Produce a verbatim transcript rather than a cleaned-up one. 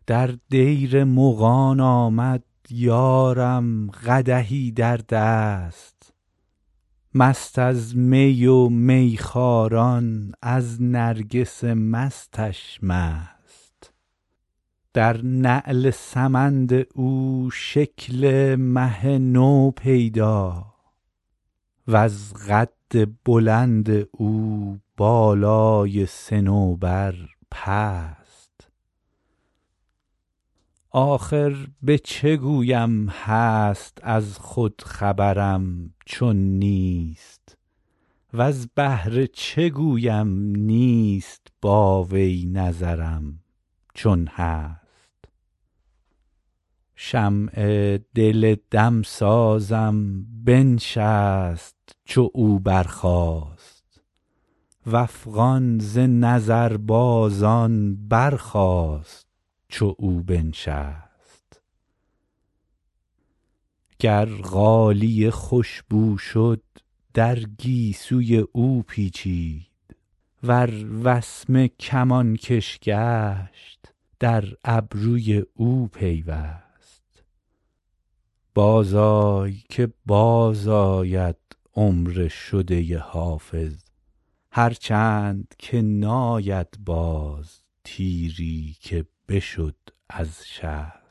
در دیر مغان آمد یارم قدحی در دست، مست از می و میخواران از نرگس مستش مست. در نعل سمند او شکل مه نو پیدا، وز قد بلند او بالای صنوبر پست. آخر به چه گویم هست از خود خبرم چون نیست، وز بهر چه گویم نیست با وی نظرم چون هست. شمع دل دمسازم بنشست چو او برخاست، وافغان ز نظربازان برخاست چو او بنشست. گر غالیه خوش بو شد در گیسوی او پیچید، ور وسمه کمان کش گشت در ابروی او پیوست. باز آی که باز آید عمر شده حافظ، هر چند که ناید باز تیری که بشد از شست.